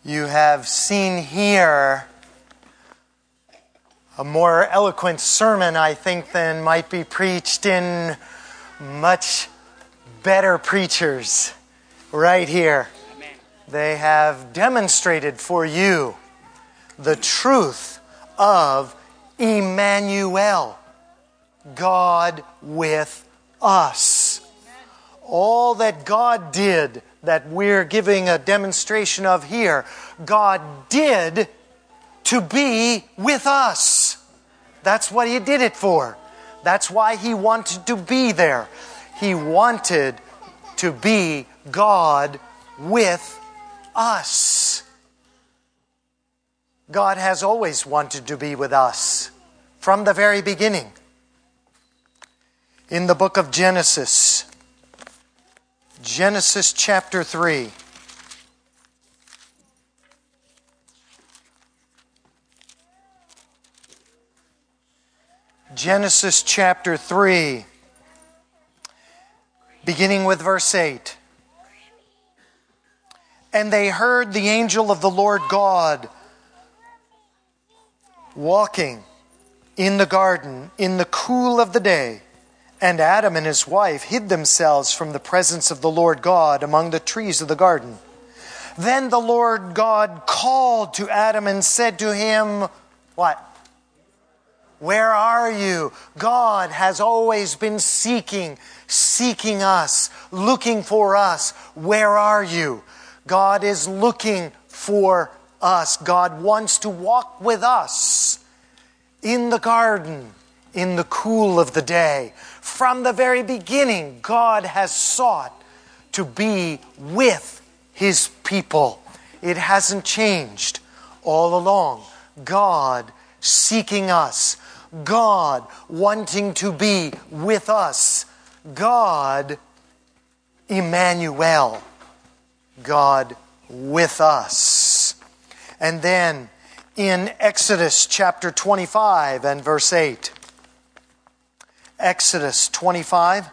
You have seen here a more eloquent sermon, I think, than might be preached in much better preachers right here. Amen. They have demonstrated for you the truth of Emmanuel, God with us. All that God did, that we're giving a demonstration of here, God did to be with us. That's what He did it for. That's why He wanted to be there. He wanted to be God with us. God has always wanted to be with us from the very beginning. In the book of Genesis chapter 3. Genesis chapter 3, beginning with verse 8. And they heard the angel of the Lord God walking in the garden in the cool of the day. And Adam and his wife hid themselves from the presence of the Lord God among the trees of the garden. Then the Lord God called to Adam and said to him, what? Where are you? God has always been seeking us, looking for us. Where are you? God is looking for us. God wants to walk with us in the garden, in the cool of the day. From the very beginning, God has sought to be with His people. It hasn't changed all along. God seeking us. God wanting to be with us. God, Emmanuel. God with us. And then in Exodus chapter 25 and verse 8. Exodus 25.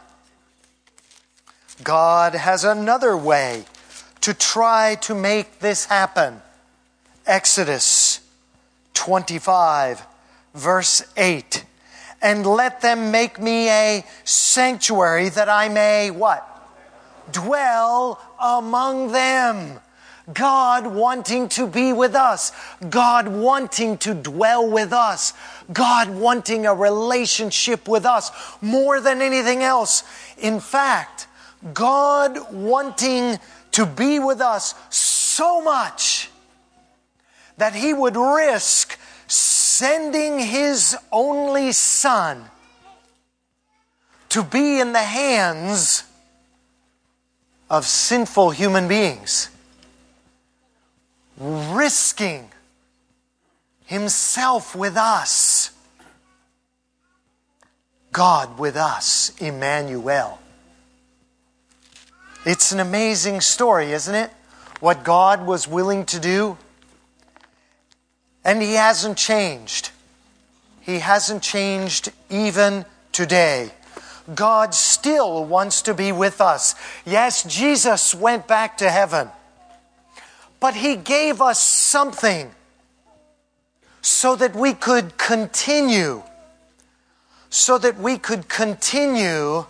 God has another way to try to make this happen. Exodus 25, verse 8. And let them make me a sanctuary that I may, what? Dwell among them. God wanting to be with us. God wanting to dwell with us. God wanting a relationship with us more than anything else. In fact, God wanting to be with us so much that He would risk sending His only Son to be in the hands of sinful human beings. Risking Himself with us. God with us, Emmanuel. It's an amazing story, isn't it? What God was willing to do. And He hasn't changed. He hasn't changed even today. God still wants to be with us. Yes, Jesus went back to heaven. But He gave us something so that we could continue. So that we could continue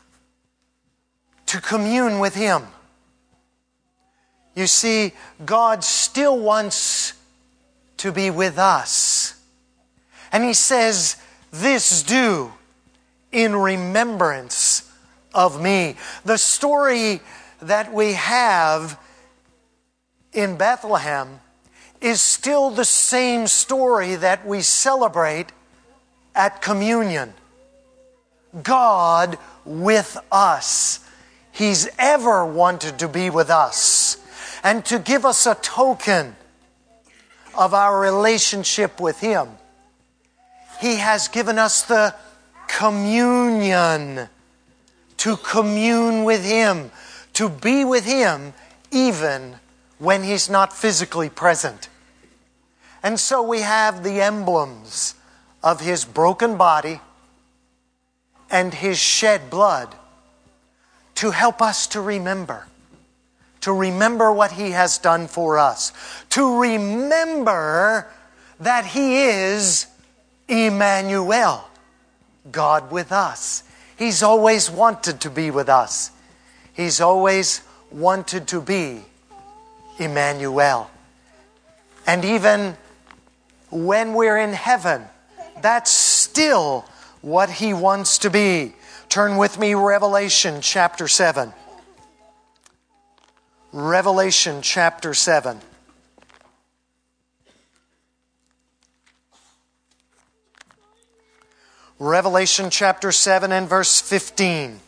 to commune with Him. You see, God still wants to be with us. And He says, "This do in remembrance of me." The story that we have in Bethlehem is still the same story that we celebrate at communion. God with us. He's ever wanted to be with us and to give us a token of our relationship with Him. He has given us the communion, to commune with Him, to be with Him even when He's not physically present. And so we have the emblems of His broken body and His shed blood to help us to remember, to remember what He has done for us, to remember that He is Emmanuel, God with us. He's always wanted to be with us. He's always wanted to be Emmanuel. And even when we're in heaven, that's still what He wants to be. Turn with me, Revelation chapter 7. Revelation chapter 7. Revelation chapter 7 and verse 15.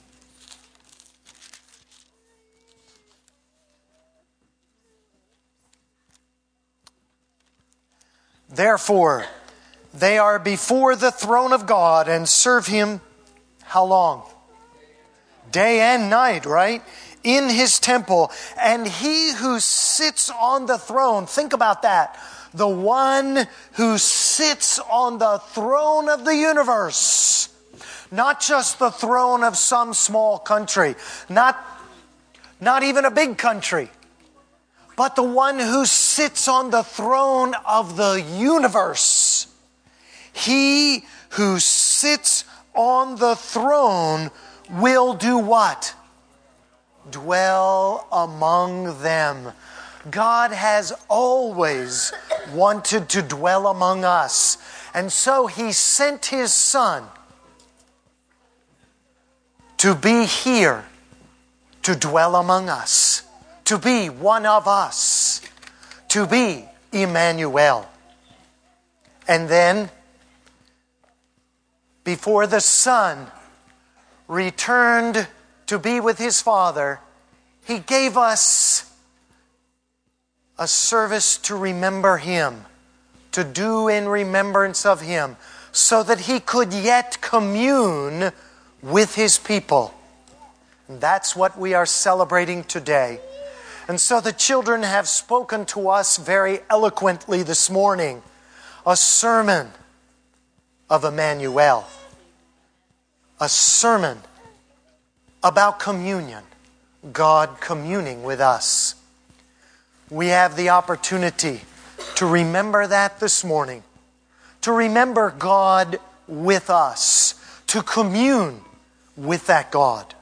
Therefore, they are before the throne of God and serve Him how long? Day and night, right? In His temple. And He who sits on the throne, think about that. The one who sits on the throne of the universe. Not just the throne of some small country. Not even a big country. But the one who sits on the throne of the universe. He who sits on the throne will do what? Dwell among them. God has always wanted to dwell among us. And so He sent His Son to be here, to dwell among us, to be one of us, to be Emmanuel. And then, before the Son returned to be with His Father, He gave us a service to remember Him, to do in remembrance of Him, so that He could yet commune with His people. And that's what we are celebrating today. And so the children have spoken to us very eloquently this morning, a sermon of Emmanuel, a sermon about communion, God communing with us. We have the opportunity to remember that this morning, to remember God with us, to commune with that God.